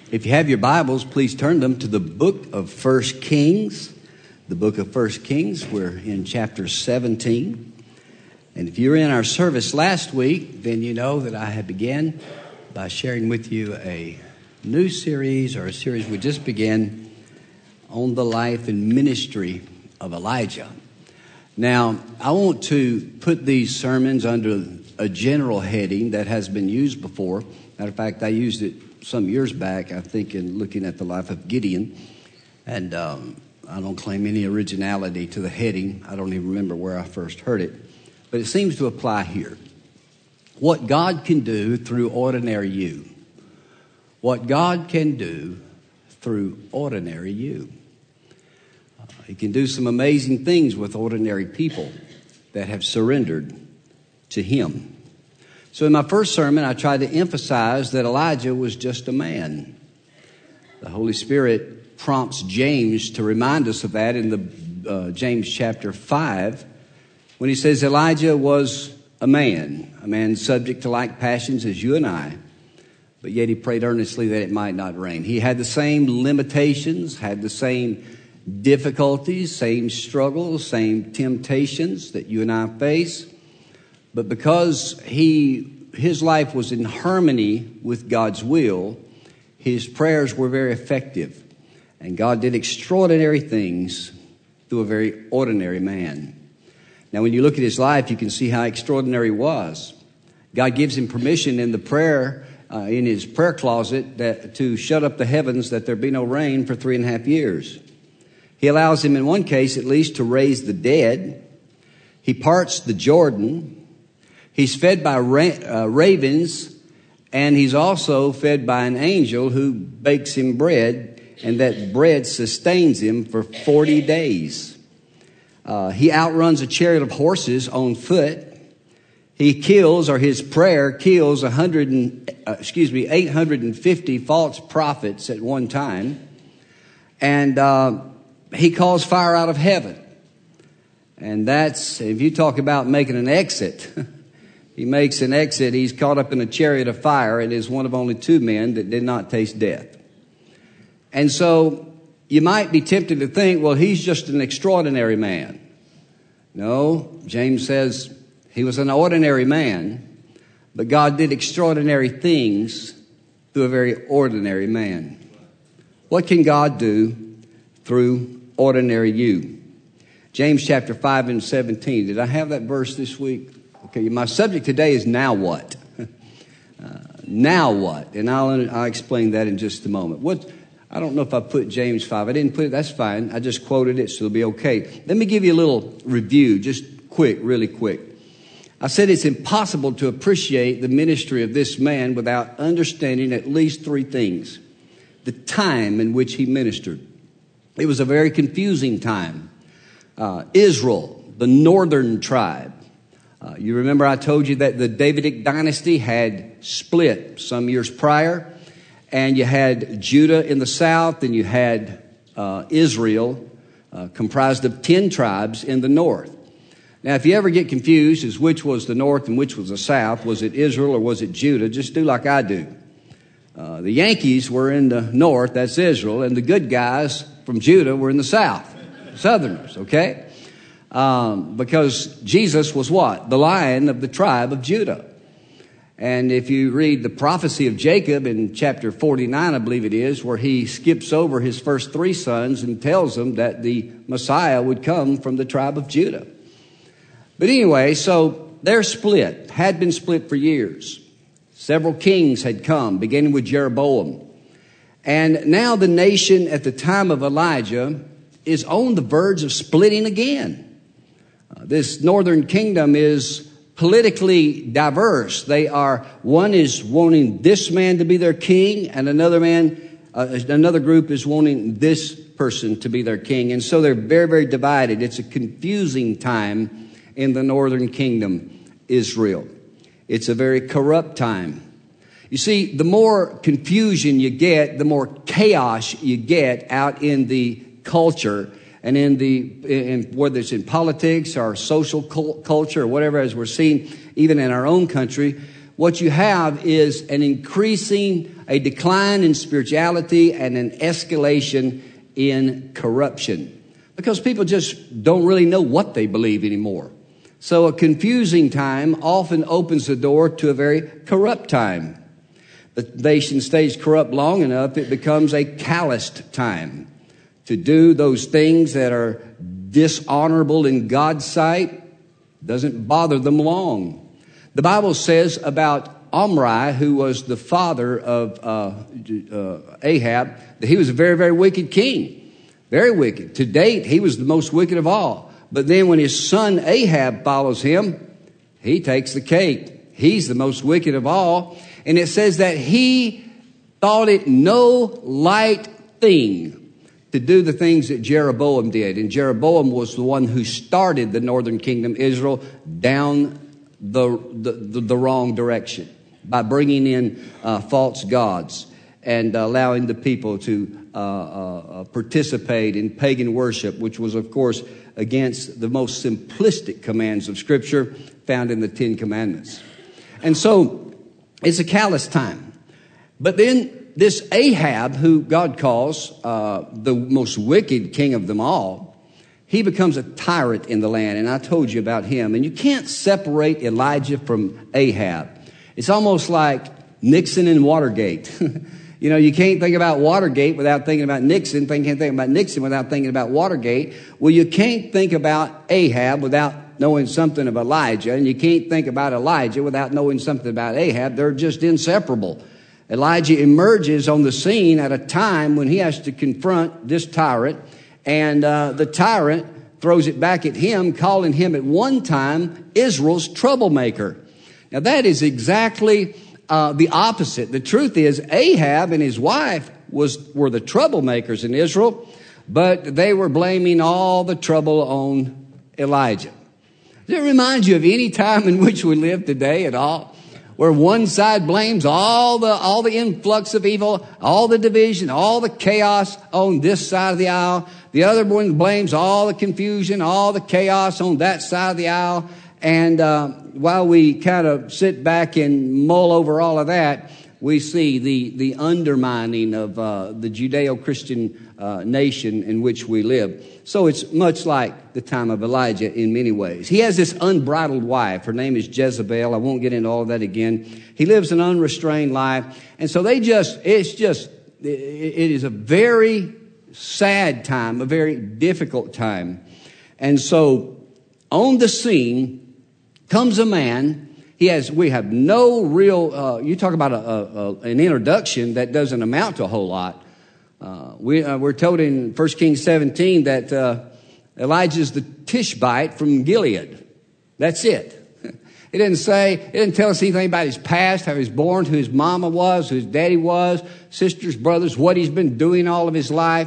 If you have your Bibles, please turn them to the book of 1 Kings. The book of 1 Kings, we're in chapter 17. And if you were in our service last week, then you know that I had began by sharing with you a new series, or a series we just began, on the life and ministry of Elijah. Now, I want to put these sermons under a general heading that has been used before. Matter of fact, I used it some years back, I think, in looking at the life of Gideon. And I don't claim any originality to the heading. I don't even remember where I first heard it. But it seems to apply here. What God can do through ordinary you. What God can do through ordinary you. He can do some amazing things with ordinary people that have surrendered to Him. So in my first sermon, I tried to emphasize that Elijah was just a man. The Holy Spirit prompts James to remind us of that in the James chapter 5, when he says Elijah was a man subject to like passions as you and I, but yet he prayed earnestly that it might not rain. He had the same limitations, had the same difficulties, same struggles, same temptations that you and I face. But because his life was in harmony with God's will, his prayers were very effective. And God did extraordinary things through a very ordinary man. Now, when you look at his life, you can see how extraordinary he was. God gives him permission in the prayer, in his prayer closet, to shut up the heavens that there be no rain for 3.5 years. He allows him, in one case at least, to raise the dead. He parts the Jordan. He's fed by ravens, and he's also fed by an angel who bakes him bread, and that bread sustains him for 40 days. He outruns a chariot of horses on foot. He kills, or his prayer kills, 850 false prophets at one time, and he calls fire out of heaven. And that's, if you talk about making an exit, he makes an exit. He's caught up in a chariot of fire and is one of only 2 men that did not taste death. And so you might be tempted to think, well, he's just an extraordinary man. No, James says he was an ordinary man, but God did extraordinary things through a very ordinary man. What can God do through ordinary you? James chapter 5 and 17. Did I have that verse this week? Okay, my subject today is now what? Now what? And I'll explain that in just a moment. I don't know if I put James 5. I didn't put it. That's fine. I just quoted it, so it'll be okay. Let me give you a little review, just really quick. I said it's impossible to appreciate the ministry of this man without understanding at least 3 things. The time in which he ministered. It was a very confusing time. Israel, the northern tribe. You remember I told you that the Davidic dynasty had split some years prior, and you had Judah in the south, and you had Israel, comprised of 10 tribes in the north. Now, if you ever get confused as which was the north and which was the south, was it Israel or was it Judah, just do like I do. The Yankees were in the north, that's Israel, and the good guys from Judah were in the south, Southerners, okay? Because Jesus was what? The Lion of the tribe of Judah. And if you read the prophecy of Jacob in chapter 49, I believe it is, where he skips over his first 3 sons and tells them that the Messiah would come from the tribe of Judah. But anyway, so they're split, had been split for years. Several kings had come, beginning with Jeroboam. And now the nation at the time of Elijah is on the verge of splitting again. This northern kingdom is politically diverse. One is wanting this man to be their king, and another group is wanting this person to be their king. And so they're very, very divided. It's a confusing time in the northern kingdom, Israel. It's a very corrupt time. You see, the more confusion you get, the more chaos you get out in the culture and in whether it's in politics or social culture or whatever, as we're seeing even in our own country, what you have is a decline in spirituality and an escalation in corruption. Because people just don't really know what they believe anymore. So a confusing time often opens the door to a very corrupt time. The nation stays corrupt long enough, it becomes a calloused time to do those things that are dishonorable in God's sight. Doesn't bother them long. The Bible says about Omri, who was the father of Ahab, that he was a very, very wicked king. Very wicked. To date, he was the most wicked of all. But then when his son Ahab follows him, he takes the cake. He's the most wicked of all. And it says that he thought it no light thing to do the things that Jeroboam did. And Jeroboam was the one who started the northern kingdom, Israel, down the wrong direction by bringing in false gods and allowing the people to participate in pagan worship, which was, of course, against the most simplistic commands of Scripture found in the Ten Commandments. And so it's a callous time. But then this Ahab, who God calls the most wicked king of them all, he becomes a tyrant in the land. And I told you about him. And you can't separate Elijah from Ahab. It's almost like Nixon and Watergate. You know, you can't think about Watergate without thinking about Nixon. You can't think about Nixon without thinking about Watergate. Well, you can't think about Ahab without knowing something of Elijah. And you can't think about Elijah without knowing something about Ahab. They're just inseparable. Elijah emerges on the scene at a time when he has to confront this tyrant. And the tyrant throws it back at him, calling him at one time Israel's troublemaker. Now, that is exactly the opposite. The truth is, Ahab and his wife were the troublemakers in Israel, but they were blaming all the trouble on Elijah. Does it remind you of any time in which we live today at all, where one side blames all the influx of evil, all the division, all the chaos on this side of the aisle? The other one blames all the confusion, all the chaos on that side of the aisle. And while we kind of sit back and mull over all of that, we see the undermining of the Judeo-Christian nation in which we live. So it's much like the time of Elijah in many ways. He has this unbridled wife. Her name is Jezebel. I won't get into all of that again. He lives an unrestrained life. And so it is a very sad time, a very difficult time. And so on the scene comes a man. We have no real, you talk about an introduction that doesn't amount to a whole lot. We're told in 1 Kings 17 that Elijah's the Tishbite from Gilead. That's it. It didn't tell us anything about his past, how he was born, who his mama was, who his daddy was, sisters, brothers, what he's been doing all of his life.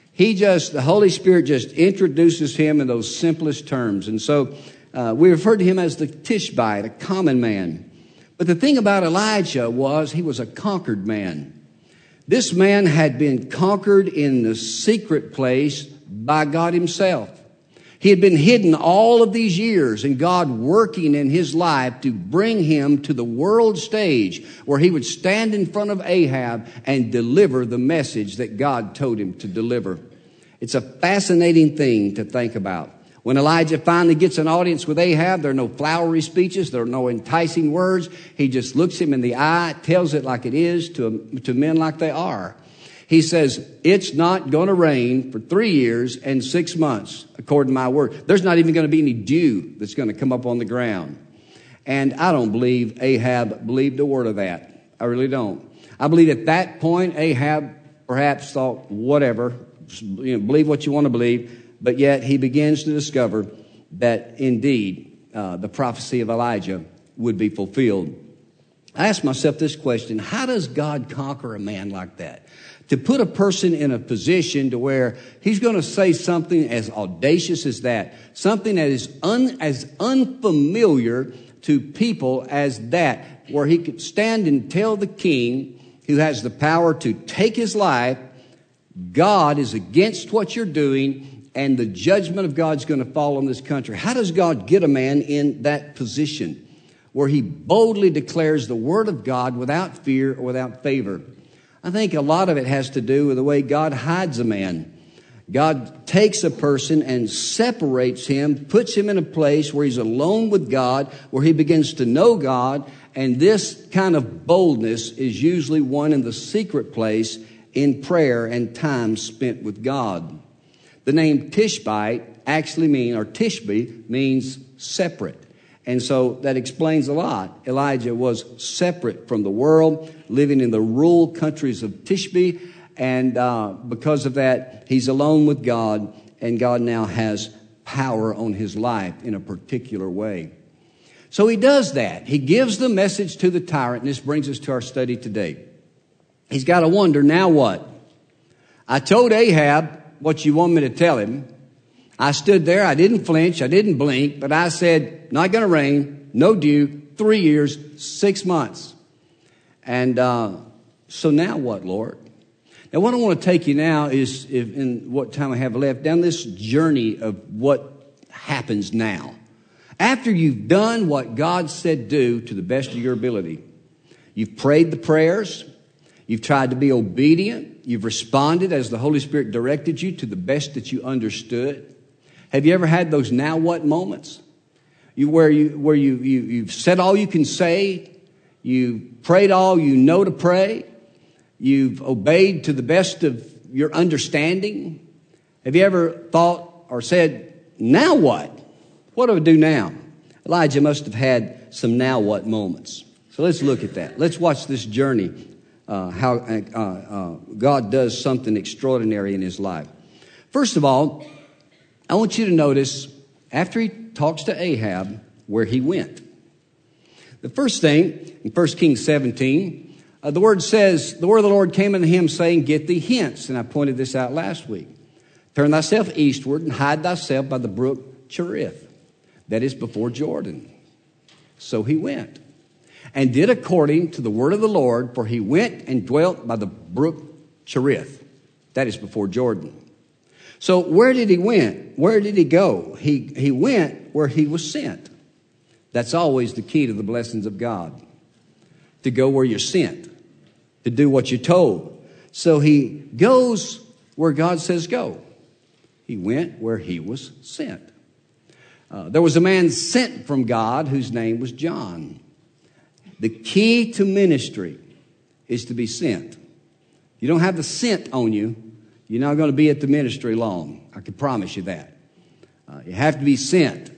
The Holy Spirit just introduces him in those simplest terms. And so we referred to him as the Tishbite, a common man. But the thing about Elijah was he was a conquered man. This man had been conquered in the secret place by God himself. He had been hidden all of these years, and God working in his life to bring him to the world stage where he would stand in front of Ahab and deliver the message that God told him to deliver. It's a fascinating thing to think about. When Elijah finally gets an audience with Ahab, there are no flowery speeches, there are no enticing words. He just looks him in the eye, tells it like it is to men like they are. He says, it's not going to rain for 3 years and 6 months, according to my word. There's not even going to be any dew that's going to come up on the ground. And I don't believe Ahab believed a word of that. I really don't. I believe at that point, Ahab perhaps thought, whatever, believe what you want to believe. But yet he begins to discover that indeed the prophecy of Elijah would be fulfilled. I asked myself this question: how does God conquer a man like that? To put a person in a position to where he's going to say something as audacious as that, something that is as unfamiliar to people as that, where he could stand and tell the king who has the power to take his life, God is against what you're doing, and the judgment of God's going to fall on this country. How does God get a man in that position where he boldly declares the word of God without fear or without favor. I think a lot of it has to do with the way God hides a man. God takes a person and separates him, puts him in a place where he's alone with God, where he begins to know God. And this kind of boldness is usually won in the secret place in prayer and time spent with God. The name Tishbite actually Tishbe means separate. And so that explains a lot. Elijah was separate from the world, living in the rural countries of Tishbe. And because of that, he's alone with God. And God now has power on his life in a particular way. So he does that. He gives the message to the tyrant. And this brings us to our study today. He's got to wonder, now what? I told Ahab what you want me to tell him. I stood there. I didn't flinch. I didn't blink. But I said, not going to rain. No dew. 3 years, 6 months. And so now what, Lord? Now what I want to take you now is, in what time I have left, down this journey of what happens now. After you've done what God said do to the best of your ability. You've prayed the prayers. You've tried to be obedient. You've responded as the Holy Spirit directed you to the best that you understood. Have you ever had those now what moments? Where you've said all you can say. You've prayed all you know to pray. You've obeyed to the best of your understanding. Have you ever thought or said, now what? What do I do now? Elijah must have had some now what moments. So let's look at that. Let's watch this journey, how God does something extraordinary in his life. First of all, I want you to notice, after he talks to Ahab, where he went. The first thing, in 1 Kings 17, the word says, the word of the Lord came unto him, saying, get thee hence. And I pointed this out last week. Turn thyself eastward and hide thyself by the brook Cherith. That is before Jordan. So he went and did according to the word of the Lord, for he went and dwelt by the brook Cherith. That is before Jordan. So where did he went? Where did he go? He went where he was sent. That's always the key to the blessings of God. To go where you're sent. To do what you're told. So he goes where God says go. He went where he was sent. There was a man sent from God whose name was John. The key to ministry is to be sent. You don't have the scent on you, you're not going to be at the ministry long. I can promise you that. You have to be sent.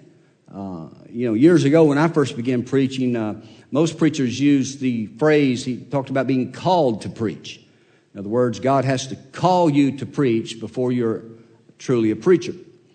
Years ago when I first began preaching, most preachers use the phrase, he talked about being called to preach. In other words, God has to call you to preach before you're truly a preacher.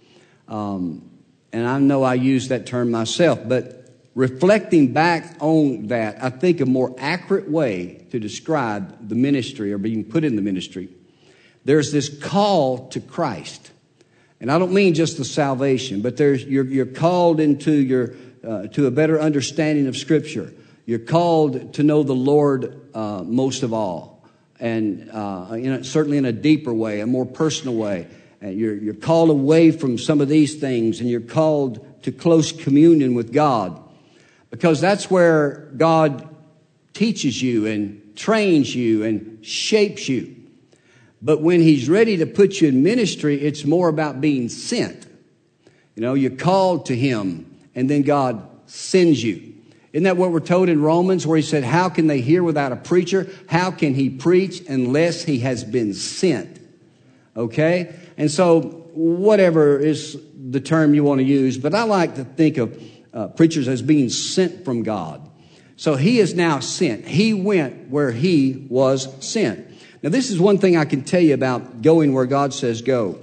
And I know I use that term myself, but reflecting back on that, I think a more accurate way to describe the ministry or being put in the ministry, there's this call to Christ. And I don't mean just the salvation, but you're called into to a better understanding of Scripture. You're called to know the Lord most of all, and certainly in a deeper way, a more personal way. You're called away from some of these things, and you're called to close communion with God, because that's where God teaches you and trains you and shapes you. But when he's ready to put you in ministry, it's more about being sent. You're called to him, and then God sends you. Isn't that what we're told in Romans, where he said, how can they hear without a preacher? How can he preach unless he has been sent? Okay? And so whatever is the term you want to use, but I like to think of preachers as being sent from God. So he is now sent. He went where he was sent. Now, this is one thing I can tell you about going where God says go.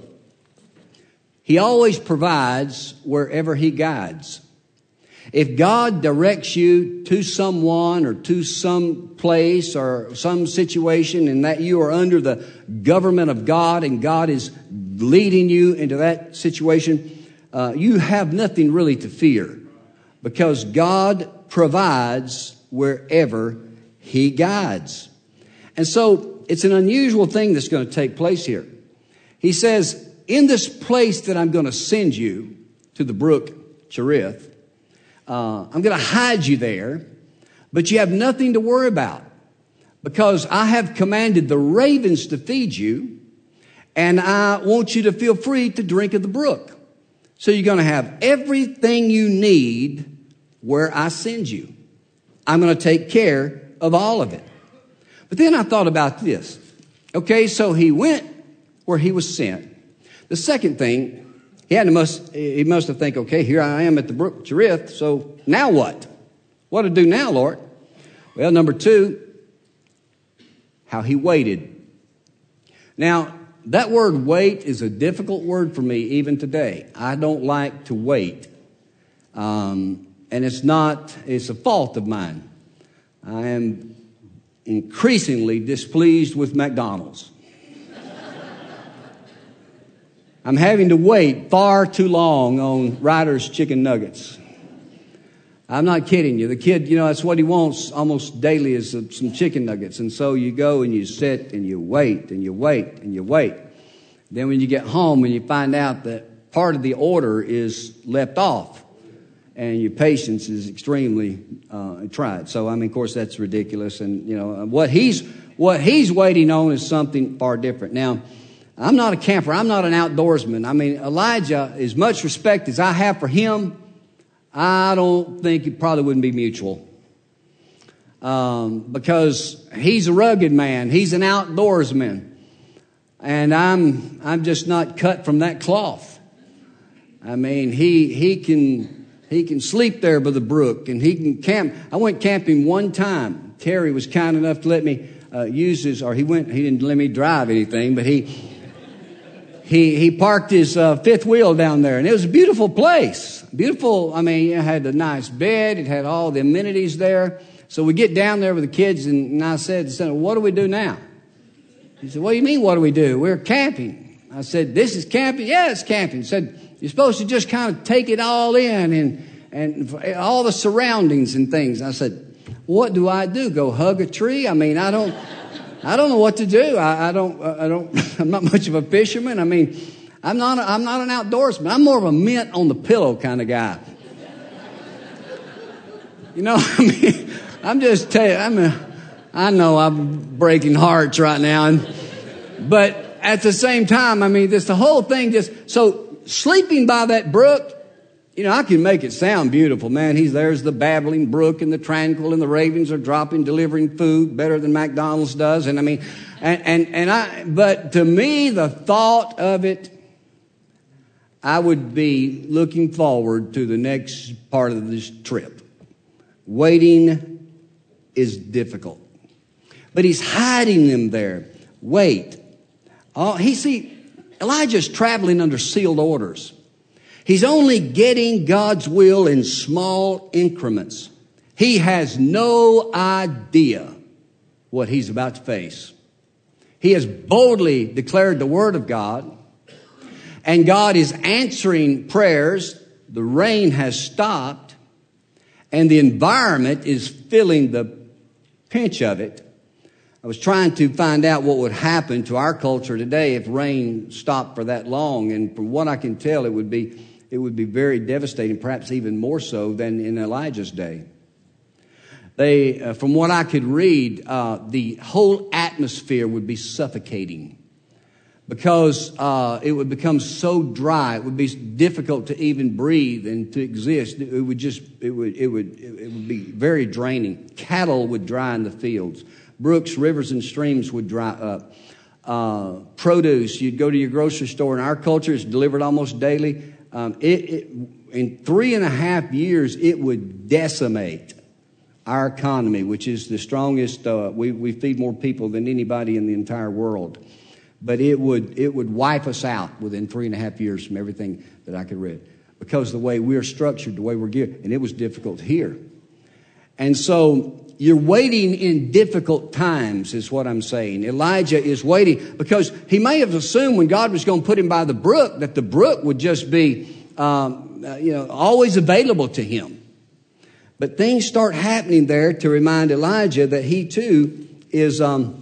He always provides wherever he guides. If God directs you to someone or to some place or some situation, and that you are under the government of God and God is leading you into that situation, you have nothing really to fear, because God provides wherever he guides. And so it's an unusual thing that's going to take place here. He says, in this place that I'm going to send you to the brook Cherith, I'm going to hide you there, but you have nothing to worry about because I have commanded the ravens to feed you, and I want you to feel free to drink of the brook. So you're going to have everything you need where I send you. I'm going to take care of all of it. But then I thought about this. Okay, so he went where he was sent. The second thing, he must have think, okay, here I am at the brook Cherith, so now what? What to do now, Lord? Well, number 2, how he waited. Now, that word wait is a difficult word for me even today. I don't like to wait. And it's a fault of mine. I am increasingly displeased with McDonald's. I'm having to wait far too long on Ryder's chicken nuggets. I'm not kidding you. The kid, that's what he wants almost daily is some chicken nuggets. And so you go and you sit and you wait and you wait and you wait. Then when you get home and you find out that part of the order is left off and your patience is extremely tried. So, of course, that's ridiculous. And, what he's waiting on is something far different. Now, I'm not a camper. I'm not an outdoorsman. Elijah, as much respect as I have for him, I don't think it probably wouldn't be mutual. Because he's a rugged man. He's an outdoorsman. And I'm just not cut from that cloth. He can sleep there by the brook and he can camp. I went camping one time. Terry was kind enough to let me he didn't let me drive anything, but he parked his fifth wheel down there, and it was a beautiful place. Beautiful. It had a nice bed. It had all the amenities there. So we get down there with the kids, and I said, what do we do now? He said, what do you mean, what do we do? We're camping. I said, this is camping? Yeah, it's camping. He said, you're supposed to just kind of take it all in and all the surroundings and things. I said, what do I do? Go hug a tree? I don't know what to do. I'm not much of a fisherman. I'm not an outdoorsman. I'm more of a mint on the pillow kind of guy. I'm just telling you, I know I'm breaking hearts right now. But at the same time, the whole thing so sleeping by that brook, I can make it sound beautiful, man. There's the babbling brook and the tranquil and the ravens are delivering food better than McDonald's does. But to me, the thought of it, I would be looking forward to the next part of this trip. Waiting is difficult. But he's hiding them there. Wait. Elijah's traveling under sealed orders. He's only getting God's will in small increments. He has no idea what he's about to face. He has boldly declared the word of God, and God is answering prayers. The rain has stopped, and the environment is feeling the pinch of it. I was trying to find out what would happen to our culture today if rain stopped for that long, and from what I can tell, it would be very devastating, perhaps even more so than in Elijah's day. From what I could read, the whole atmosphere would be suffocating because it would become so dry. It would be difficult to even breathe and to exist. It would be very draining. Cattle would dry in the fields. Brooks, rivers, and streams would dry up. Produce, you'd go to your grocery store. In our culture, it's delivered almost daily. In 3.5 years, it would decimate our economy, which is the strongest. We feed more people than anybody in the entire world. But it would wipe us out within 3.5 years from everything that I could read, because of the way we're structured, the way we're geared, and it was difficult here. And so you're waiting in difficult times, is what I'm saying. Elijah is waiting because he may have assumed when God was going to put him by the brook that the brook would just be, always available to him. But things start happening there to remind Elijah that he too is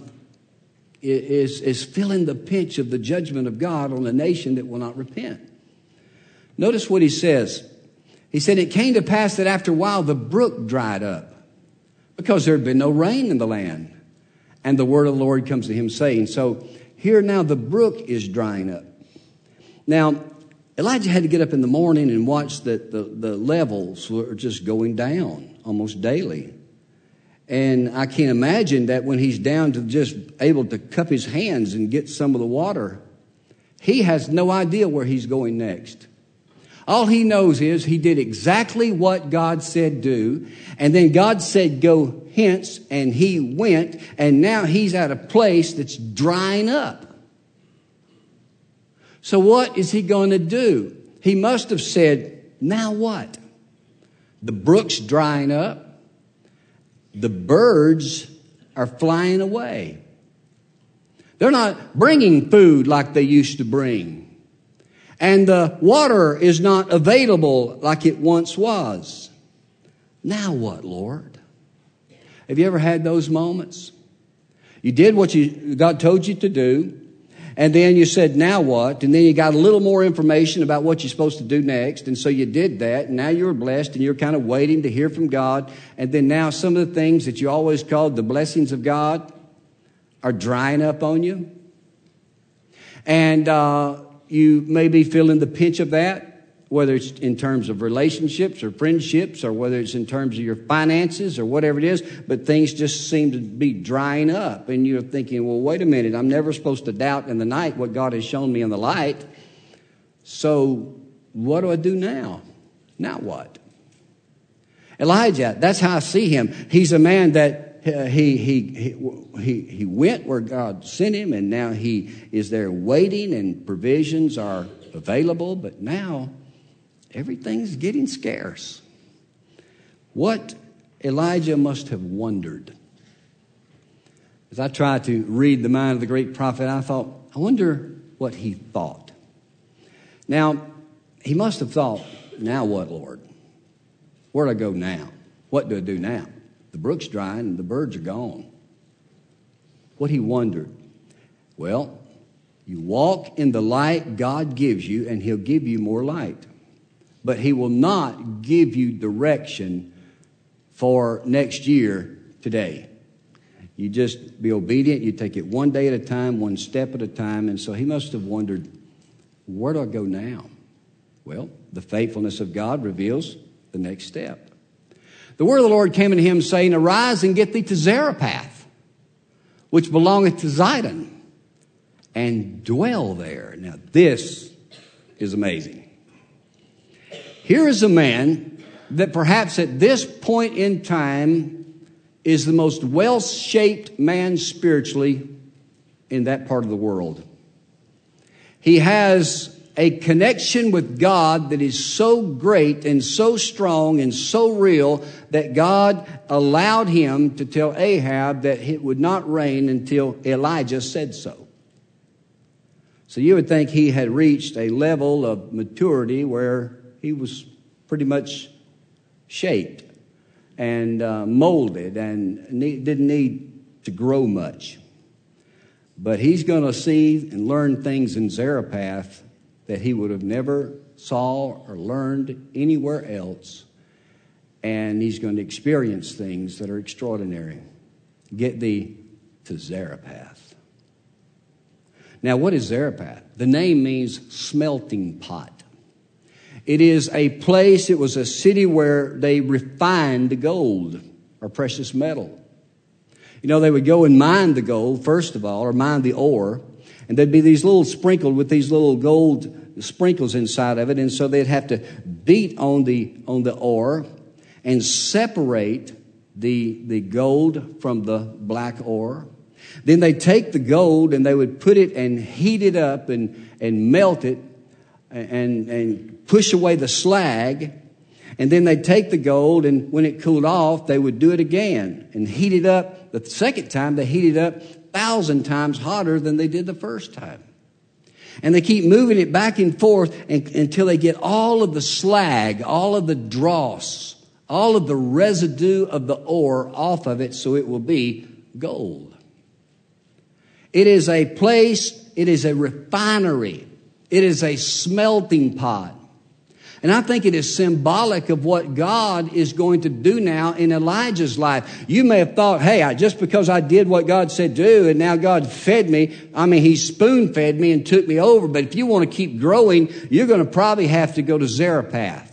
feeling the pinch of the judgment of God on a nation that will not repent. Notice what he says. He said, it came to pass that after a while the brook dried up because there had been no rain in the land. And the word of the Lord comes to him saying, so here now the brook is drying up. Now, Elijah had to get up in the morning and watch that the levels were just going down almost daily. And I can't imagine that when he's down to just able to cup his hands and get some of the water, he has no idea where he's going next. All he knows is he did exactly what God said do. And then God said, go hence. And he went. And now he's at a place that's drying up. So what is he going to do? He must have said, now what? The brook's drying up. The birds are flying away. They're not bringing food like they used to bring. And the water is not available like it once was. Now what, Lord? Have you ever had those moments? You did what God told you to do. And then you said, now what? And then you got a little more information about what you're supposed to do next. And so you did that. And now you're blessed and you're kind of waiting to hear from God. And then now some of the things that you always called the blessings of God are drying up on you. And you may be feeling the pinch of that, whether it's in terms of relationships or friendships or whether it's in terms of your finances or whatever it is, but things just seem to be drying up. And you're thinking, well, wait a minute, I'm never supposed to doubt in the night what God has shown me in the light. So what do I do now? Now what? Elijah, that's how I see him. He's a man that he went where God sent him, and now he is there waiting, and provisions are available, but now everything's getting scarce. What Elijah must have wondered. As I tried to read the mind of the great prophet, I thought, I wonder what he thought. Now, he must have thought, now what, Lord? Where do I go now? What do I do now? The brook's drying and the birds are gone. What he wondered. Well, you walk in the light God gives you, and he'll give you more light. But he will not give you direction for next year today. You just be obedient. You take it one day at a time, one step at a time. And so he must have wondered, where do I go now? Well, the faithfulness of God reveals the next step. The word of the Lord came unto him, saying, arise and get thee to Zarephath, which belongeth to Zidon, and dwell there. Now, this is amazing. Here is a man that perhaps at this point in time is the most well-shaped man spiritually in that part of the world. He has a connection with God that is so great and so strong and so real that God allowed him to tell Ahab that it would not rain until Elijah said so. So you would think he had reached a level of maturity where he was pretty much shaped and molded and didn't need to grow much. But he's going to see and learn things in Zarephath that he would have never saw or learned anywhere else. And he's going to experience things that are extraordinary. Get thee to Zarephath. Now, what is Zarephath? The name means smelting pot. It is a place, it was a city where they refined the gold or precious metal. You know, they would go and mine the gold, first of all, or mine the ore. And there'd be these little sprinkled with these little gold sprinkles inside of it. And so they'd have to beat on the ore and separate the gold from the black ore. Then they'd take the gold and they would put it and heat it up and melt it and push away the slag. And then they'd take the gold, and when it cooled off, they would do it again and heat it up. The second time, they heat it up 1,000 times hotter than they did the first time. And they keep moving it back and forth until they get all of the slag, all of the dross, all of the residue of the ore off of it so it will be gold. It is a place, it is a refinery, it is a smelting pot. And I think it is symbolic of what God is going to do now in Elijah's life. You may have thought, hey, just because I did what God said do, and now God fed me, He spoon-fed me and took me over. But if you want to keep growing, you're going to probably have to go to Zarephath.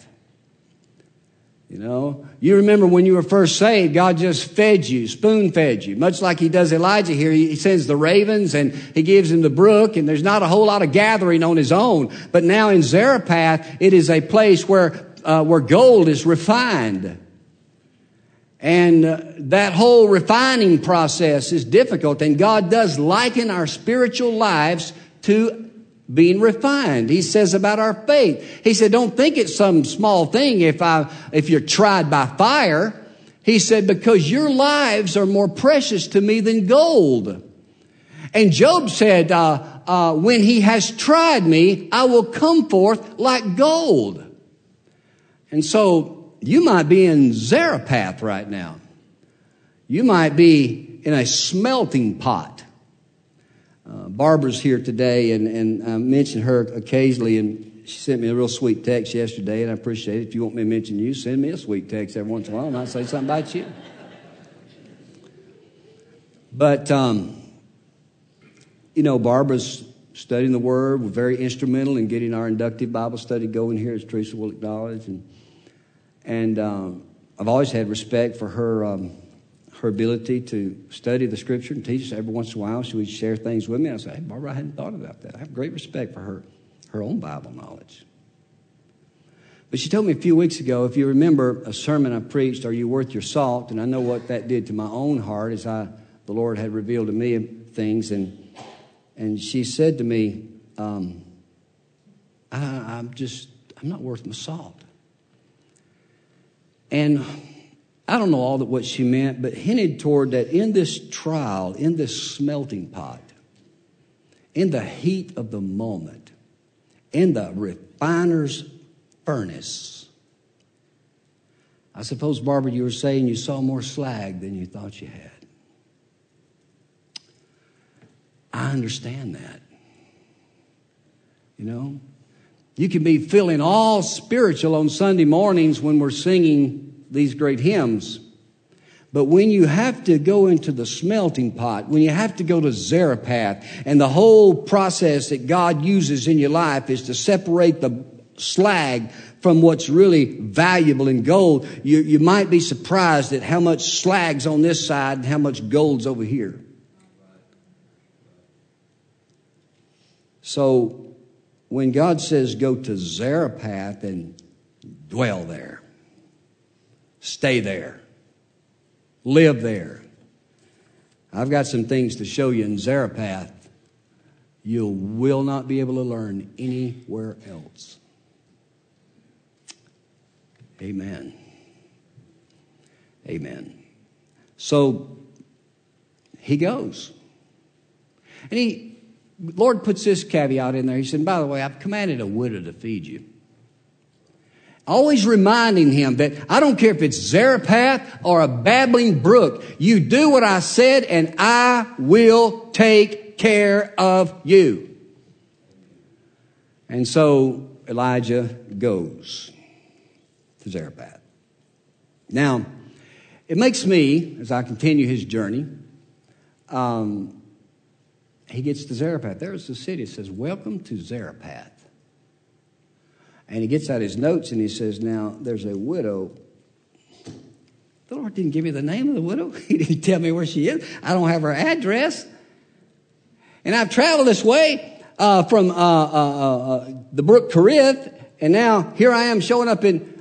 You remember when you were first saved, God just fed you, spoon-fed you. Much like He does Elijah here. He sends the ravens and He gives him the brook, and there's not a whole lot of gathering on His own. But now in Zarephath, it is a place where gold is refined. And that whole refining process is difficult. And God does liken our spiritual lives to being refined. He says about our faith. He said, don't think it's some small thing if you're tried by fire. He said, because your lives are more precious to me than gold. And Job said, when he has tried me, I will come forth like gold. And so you might be in Zarephath right now. You might be in a smelting pot. Barbara's here today, and I mention her occasionally, and she sent me a real sweet text yesterday, and I appreciate it. If you want me to mention you, send me a sweet text every once in a while, and I'll say something about you. But, Barbara's studying the Word. We're very instrumental in getting our inductive Bible study going here, as Teresa will acknowledge. And I've always had respect for her ability to study the Scripture and teach. Every once in a while, she would share things with me. I say, hey, Barbara, I hadn't thought about that. I have great respect for her own Bible knowledge. But she told me a few weeks ago, if you remember a sermon I preached, Are You Worth Your Salt? And I know what that did to my own heart as the Lord had revealed to me things. And she said to me, I'm not worth my salt. And I don't know all what she meant, but hinted toward that in this trial, in this smelting pot, in the heat of the moment, in the refiner's furnace. I suppose, Barbara, you were saying you saw more slag than you thought you had. I understand that. You can be feeling all spiritual on Sunday mornings when we're singing these great hymns. But when you have to go into the smelting pot, when you have to go to Zarephath, and the whole process that God uses in your life is to separate the slag from what's really valuable in gold, you might be surprised at how much slag's on this side and how much gold's over here. So when God says go to Zarephath and dwell there, stay there, live there. I've got some things to show you in Zarephath you will not be able to learn anywhere else. Amen. Amen. So he goes. And Lord puts this caveat in there. He said, by the way, I've commanded a widow to feed you. Always reminding him that I don't care if it's Zarephath or a babbling brook. You do what I said and I will take care of you. And so Elijah goes to Zarephath. Now, it makes me, as I continue his journey, he gets to Zarephath. There's the city. It says, welcome to Zarephath. And he gets out his notes and he says, now, there's a widow. The Lord didn't give me the name of the widow. He didn't tell me where she is. I don't have her address. And I've traveled this way from the brook Cherith. And now here I am showing up in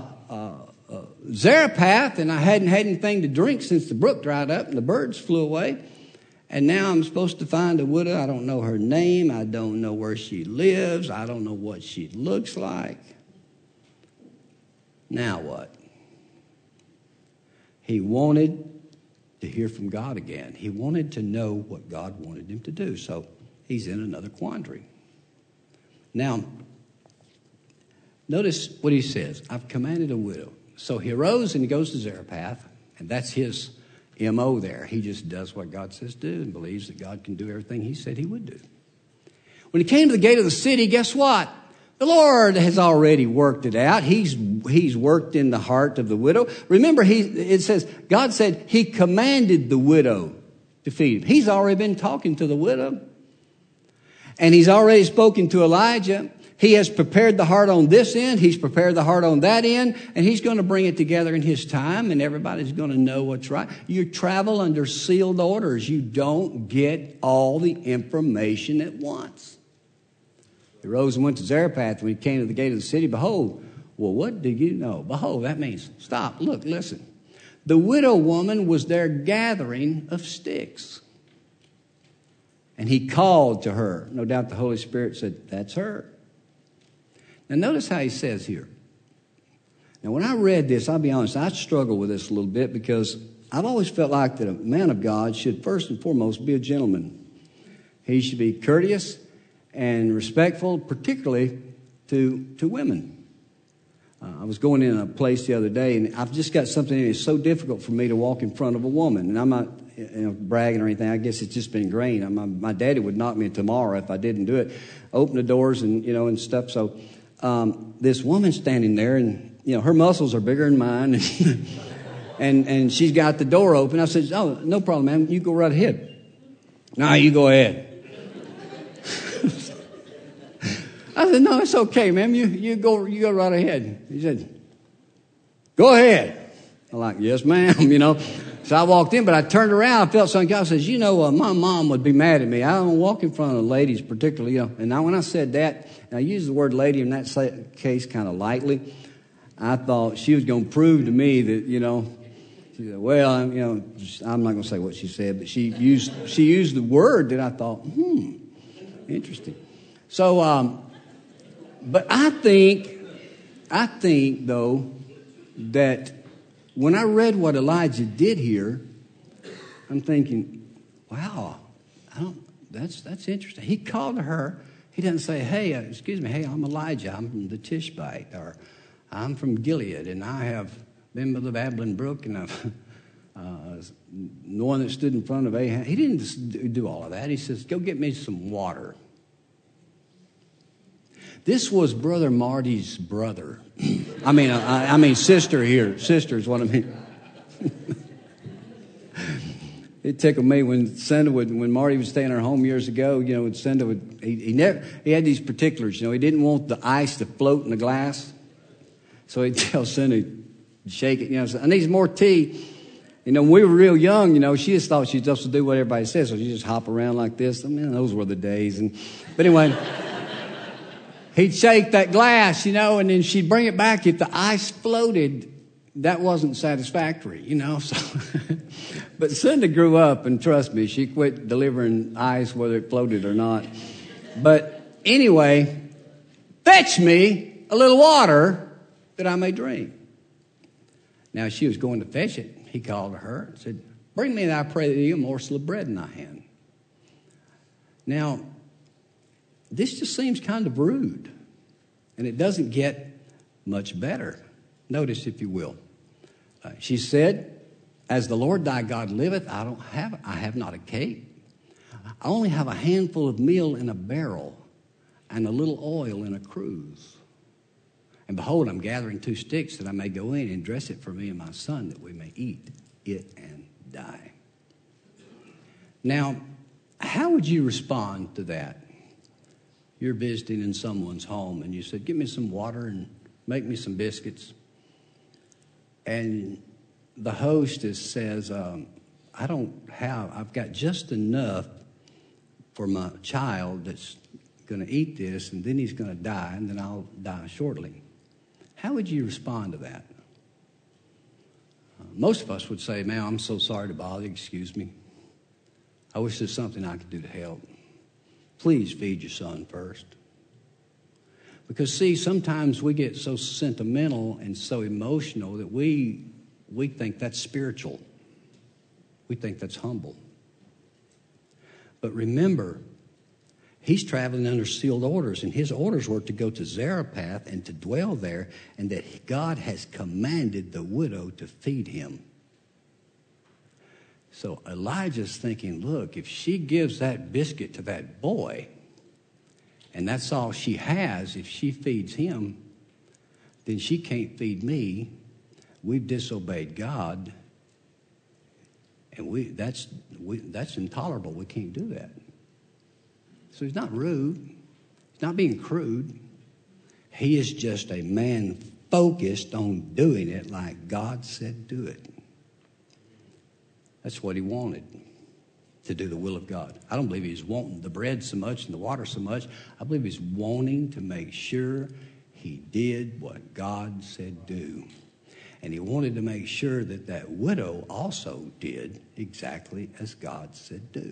Zarephath. And I hadn't had anything to drink since the brook dried up and the birds flew away. And now I'm supposed to find a widow. I don't know her name. I don't know where she lives. I don't know what she looks like. Now what? He wanted to hear from God again. He wanted to know what God wanted him to do. So he's in another quandary. Now, notice what he says. I've commanded a widow. So he arose and he goes to Zarephath. And that's his M.O. there. He just does what God says do and believes that God can do everything he said he would do. When he came to the gate of the city, guess what? The Lord has already worked it out. He's worked in the heart of the widow. Remember, it says, God said he commanded the widow to feed him. He's already been talking to the widow. And he's already spoken to Elijah. He has prepared the heart on this end. He's prepared the heart on that end. And he's going to bring it together in his time. And everybody's going to know what's right. You travel under sealed orders. You don't get all the information at once. He rose and went to Zarephath. When he came to the gate of the city, behold, well, what do you know? Behold, that means stop, look, listen. The widow woman was there gathering of sticks. And he called to her. No doubt the Holy Spirit said, that's her. Now notice how he says here. Now when I read this, I'll be honest, I struggle with this a little bit because I've always felt like that a man of God should first and foremost be a gentleman. He should be courteous and respectful, particularly to women. I was going in a place the other day, and I've just got something in it. It's so difficult for me to walk in front of a woman. And I'm not bragging or anything. I guess it's just been ingrained. My daddy would knock me tomorrow if I didn't do it. Open the doors and stuff. So this woman standing there, and her muscles are bigger than mine, and she's got the door open. I said, "Oh, no problem, ma'am. You go right ahead." "No, you go ahead." I said, "No, it's okay, ma'am. You go right ahead." He said, "Go ahead." I'm like, "Yes, ma'am." So I walked in, but I turned around. I felt something. God says, my mom would be mad at me. I don't walk in front of ladies particularly. And now when I said that, and I used the word lady in that case kind of lightly, I thought she was going to prove to me that, she said, well, I'm not going to say what she said, but she used the word that I thought, interesting. So, but I think though that when I read what Elijah did here, I'm thinking, wow, that's interesting. He called to her. He doesn't say, hey, I'm Elijah. I'm from the Tishbite, or I'm from Gilead, and I have been by the Babylon Brook, and I've the one that stood in front of Ahab. He didn't do all of that. He says, go get me some water. This was Brother Marty's brother. I mean sister here. Sister is what I mean. It tickled me when Marty was staying in our home years ago. Cinda would he had these particulars. He didn't want the ice to float in the glass, so he'd tell Cinda to shake it. I need some more tea. When we were real young, she just thought she'd just do what everybody says, so she just hop around like this. Those were the days. But anyway. He'd shake that glass, and then she'd bring it back. If the ice floated, that wasn't satisfactory, So, but Cinda grew up, and trust me, she quit delivering ice whether it floated or not. But anyway, fetch me a little water that I may drink. Now, as she was going to fetch it, he called to her and said, bring me, I pray thee, a morsel of bread in thy hand. Now, this just seems kind of rude, and it doesn't get much better. Notice, if you will. She said, as the Lord thy God liveth, I have not a cake. I only have a handful of meal in a barrel and a little oil in a cruse. And behold, I'm gathering 2 sticks that I may go in and dress it for me and my son, that we may eat it and die. Now, how would you respond to that? You're visiting in someone's home, and you said, give me some water and make me some biscuits. And the hostess says, I've got just enough for my child that's going to eat this, and then he's going to die, and then I'll die shortly. How would you respond to that? Most of us would say, ma'am, I'm so sorry to bother you. Excuse me. I wish there's something I could do to help. Please feed your son first. Because, see, sometimes we get so sentimental and so emotional that we think that's spiritual. We think that's humble. But remember, he's traveling under sealed orders, and his orders were to go to Zarephath and to dwell there, and that God has commanded the widow to feed him. So Elijah's thinking, look, if she gives that biscuit to that boy, and that's all she has. If she feeds him, then she can't feed me. We've disobeyed God, and that's intolerable. We can't do that. So he's not rude. He's not being crude. He is just a man focused on doing it like God said do it. That's what he wanted, to do the will of God. I don't believe he's wanting the bread so much and the water so much. I believe he's wanting to make sure he did what God said do. And he wanted to make sure that that widow also did exactly as God said do.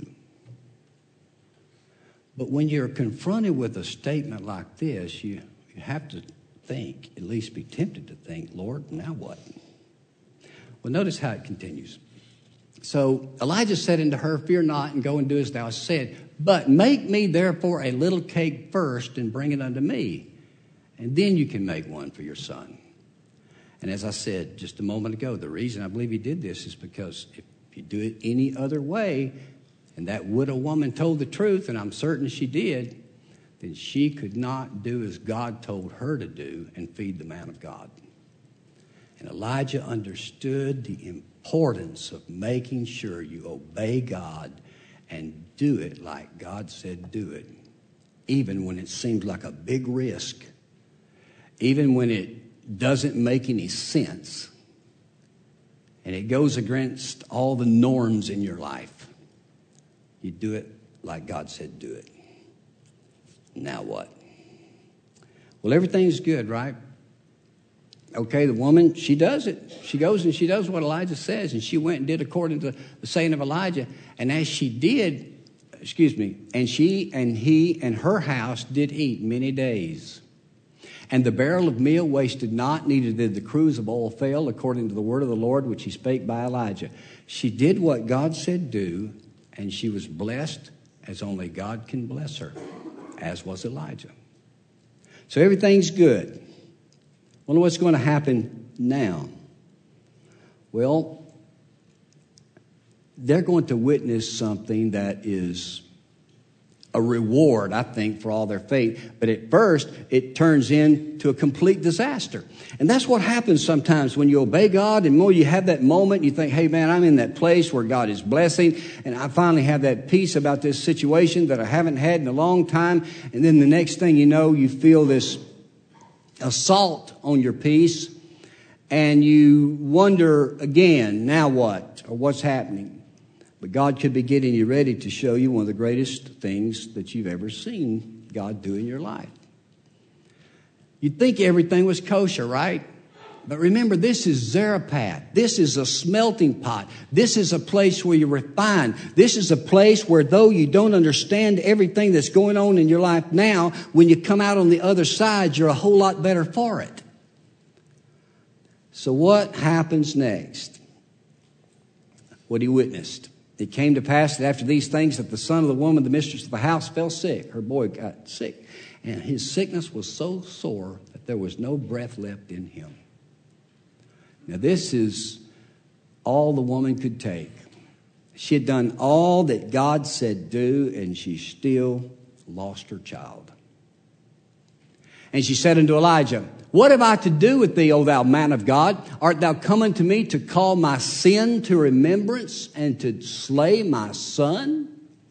But when you're confronted with a statement like this, you have to think, at least be tempted to think, Lord, now what? Well, notice how it continues. So Elijah said unto her, fear not, and go and do as thou hast said, but make me therefore a little cake first, and bring it unto me, and then you can make one for your son. And as I said just a moment ago, the reason I believe he did this is because if you do it any other way, and that widow woman told the truth, and I'm certain she did, then she could not do as God told her to do and feed the man of God. And Elijah understood the importance of making sure you obey God and do it like God said do it, even when it seems like a big risk, even when it doesn't make any sense, and it goes against all the norms in your life. You do it like God said do it. Now what? Well, everything's good, right? Okay, the woman, she does it. She goes and she does what Elijah says, and she went and did according to the saying of Elijah. And as she did, and she and he and her house did eat many days. And the barrel of meal wasted not, neither did the cruse of oil fail, according to the word of the Lord, which he spake by Elijah. She did what God said do, and she was blessed as only God can bless her, as was Elijah. So everything's good. Wonder what's going to happen now. Well, they're going to witness something that is a reward, I think, for all their faith. But at first, it turns into a complete disaster. And that's what happens sometimes when you obey God, and more you have that moment, you think, hey, man, I'm in that place where God is blessing, and I finally have that peace about this situation that I haven't had in a long time. And then the next thing you know, you feel this assault on your peace, and you wonder again, now what? Or what's happening? But God could be getting you ready to show you one of the greatest things that you've ever seen God do in your life. You'd think everything was kosher, right? But remember, this is Zarephath. This is a smelting pot. This is a place where you refine. This is a place where, though you don't understand everything that's going on in your life now, when you come out on the other side, you're a whole lot better for it. So what happens next? What he witnessed. It came to pass that after these things that the son of the woman, the mistress of the house, fell sick. Her boy got sick. And his sickness was so sore that there was no breath left in him. Now this is all the woman could take. She had done all that God said do, and she still lost her child. And she said unto Elijah, what have I to do with thee, O thou man of God? Art thou come unto me to call my sin to remembrance and to slay my son?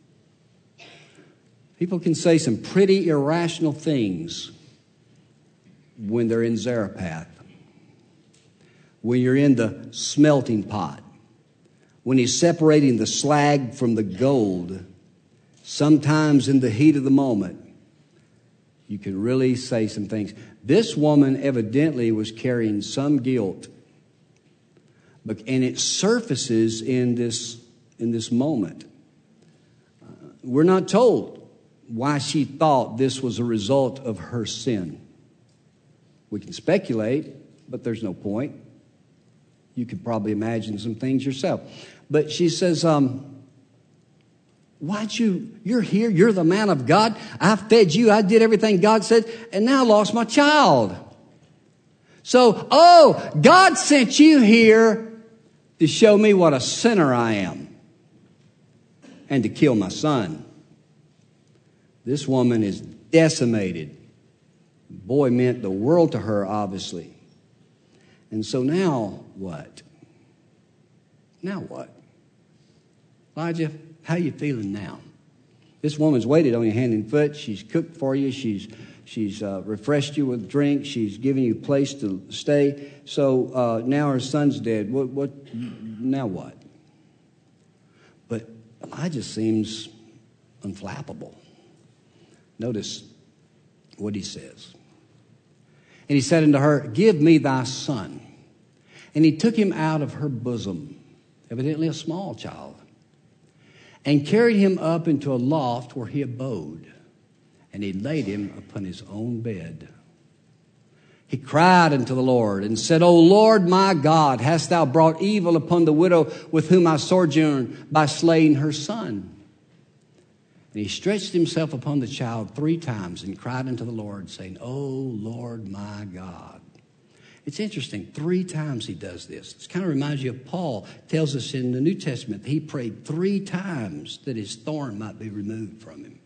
People can say some pretty irrational things when they're in Zarephath. When you're in the smelting pot. When he's separating the slag from the gold. Sometimes in the heat of the moment, you can really say some things. This woman evidently was carrying some guilt. And it surfaces in this moment. We're not told why she thought this was a result of her sin. We can speculate, but there's no point. You could probably imagine some things yourself. But she says, you're here, you're the man of God. I fed you, I did everything God said, and now I lost my child. So, God sent you here to show me what a sinner I am and to kill my son. This woman is decimated. Boy meant the world to her, obviously. And so now what? Now what? Elijah, how you feeling now? This woman's waited on you hand and foot. She's cooked for you. She's refreshed you with drink. She's given you a place to stay. So now her son's dead. Now what? But Elijah seems unflappable. Notice what he says. And he said unto her, give me thy son. And he took him out of her bosom, evidently a small child, and carried him up into a loft where he abode. And he laid him upon his own bed. He cried unto the Lord and said, O Lord my God, hast thou brought evil upon the widow with whom I sojourn by slaying her son? And he stretched himself upon the child 3 times and cried unto the Lord, saying, O Lord my God. It's interesting. 3 times he does this. It kind of reminds you of Paul. Tells us in the New Testament that he prayed 3 times that his thorn might be removed from him.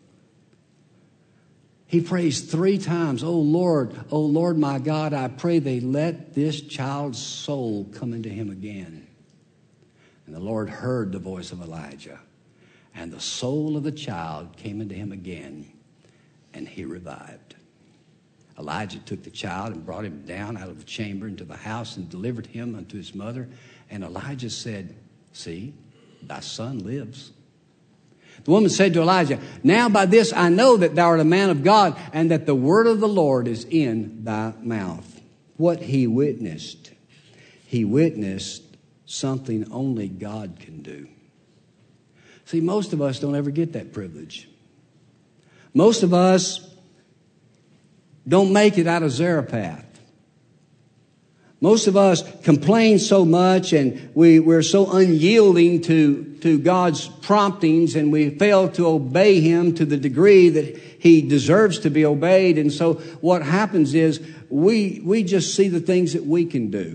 He prays 3 times, O Lord my God, I pray thee let this child's soul come into him again. And the Lord heard the voice of Elijah. And the soul of the child came into him again, and he revived. Elijah took the child and brought him down out of the chamber into the house and delivered him unto his mother. And Elijah said, see, thy son lives. The woman said to Elijah, now by this I know that thou art a man of God, and that the word of the Lord is in thy mouth. What he witnessed something only God can do. See, most of us don't ever get that privilege. Most of us don't make it out of Zarephath. Most of us complain so much, and we're so unyielding to God's promptings, and we fail to obey him to the degree that he deserves to be obeyed. And so what happens is we just see the things that we can do.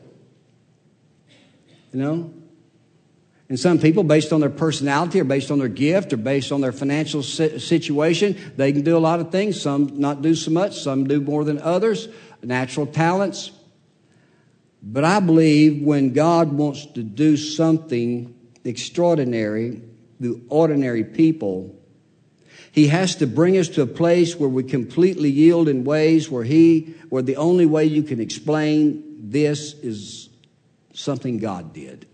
You know? And some people, based on their personality or based on their gift or based on their financial situation, they can do a lot of things. Some not do so much. Some do more than others. Natural talents. But I believe when God wants to do something extraordinary through ordinary people, he has to bring us to a place where we completely yield in ways where the only way you can explain this is something God did.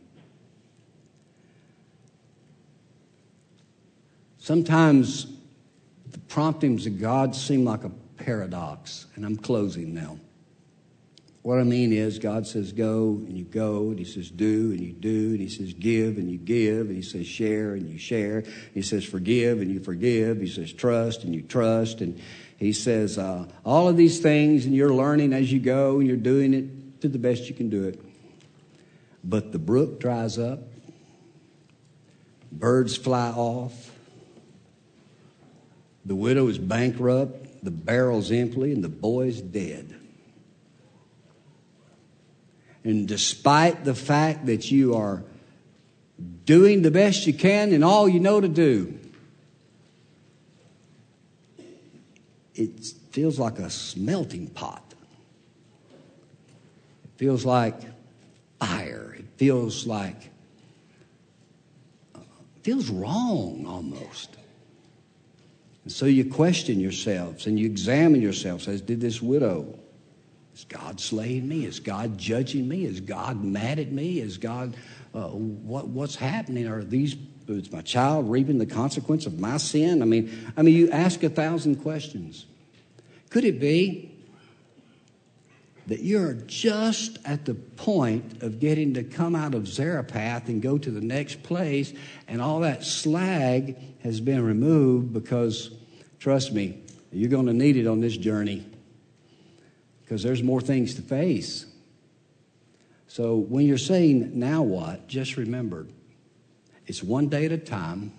Sometimes the promptings of God seem like a paradox, and I'm closing now. What I mean is God says go, and you go, and he says do, and you do, and he says give, and you give, and he says share, and you share. He says forgive, and you forgive. He says trust, and you trust, and he says all of these things, and you're learning as you go, and you're doing it to the best you can do it. But the brook dries up, birds fly off, the widow is bankrupt, the barrel's empty, and the boy's dead. And despite the fact that you are doing the best you can and all you know to do, it feels like a smelting pot. It feels like fire. It feels wrong almost. And so you question yourselves and you examine yourselves as did this widow. Is God slaying me? Is God judging me? Is God mad at me? Is God, what's happening? Is my child reaping the consequence of my sin? I mean, you ask 1,000 questions. Could it be that you're just at the point of getting to come out of Zarephath and go to the next place, and all that slag has been removed because, trust me, you're going to need it on this journey because there's more things to face. So when you're saying, now what, just remember, it's one day at a time,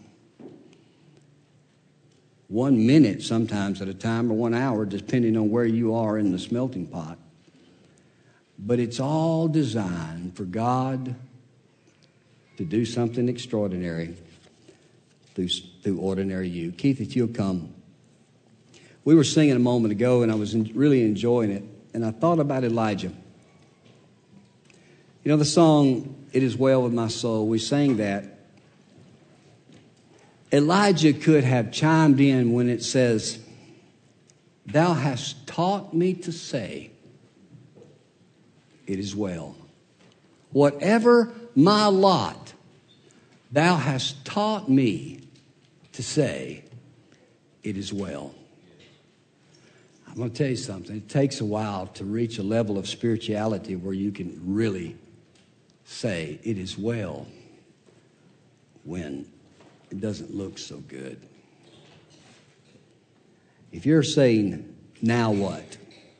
1 minute sometimes at a time, or 1 hour, depending on where you are in the smelting pot. But it's all designed for God to do something extraordinary through through ordinary you. Keith, if you'll come. We were singing a moment ago, and I was really enjoying it, and I thought about Elijah. You know the song, It Is Well With My Soul? We sang that. Elijah could have chimed in when it says, Thou hast taught me to say, it is well. Whatever my lot, thou hast taught me to say, it is well. I'm going to tell you something. It takes a while to reach a level of spirituality where you can really say, it is well, when it doesn't look so good. If you're saying, now what?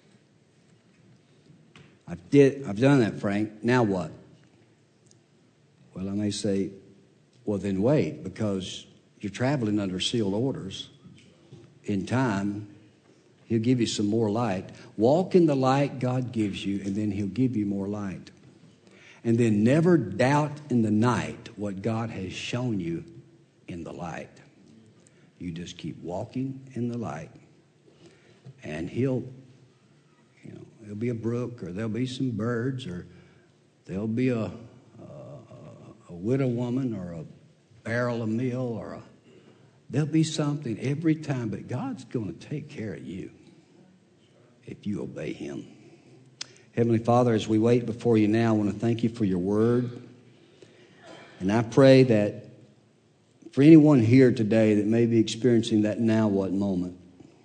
I've done that, Frank. Now what? Well, I may say, well, then wait, because you're traveling under sealed orders. In time, He'll give you some more light. Walk in the light God gives you, and then He'll give you more light. And then never doubt in the night what God has shown you in the light. You just keep walking in the light, and He'll, there'll be a brook, or there'll be some birds, or there'll be a widow woman, or a barrel of meal, or there'll be something every time. But God's going to take care of you if you obey Him. Heavenly Father, as we wait before you now, I want to thank you for your word. And I pray that for anyone here today that may be experiencing that now what moment,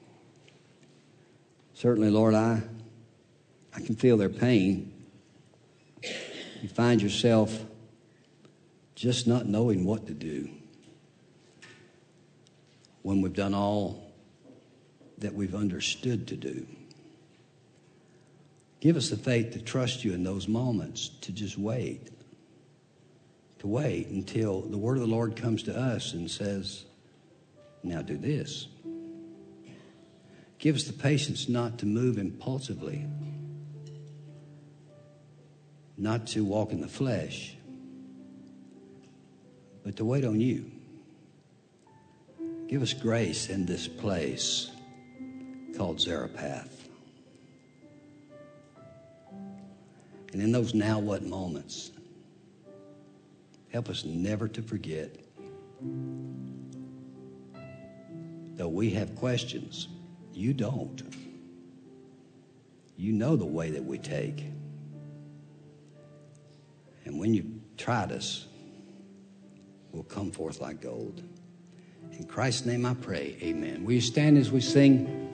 certainly, Lord, I can feel their pain. You find yourself just not knowing what to do when we've done all that we've understood to do. Give us the faith to trust you in those moments, to just wait. To wait until the word of the Lord comes to us and says, now do this. Give us the patience not to move impulsively, not to walk in the flesh, but to wait on you. Give us grace in this place called Zarephath. And in those now what moments, help us never to forget, though we have questions, you don't. You know the way that we take. And when you've tried us, we'll come forth like gold. In Christ's name I pray, amen. Will you stand as we sing?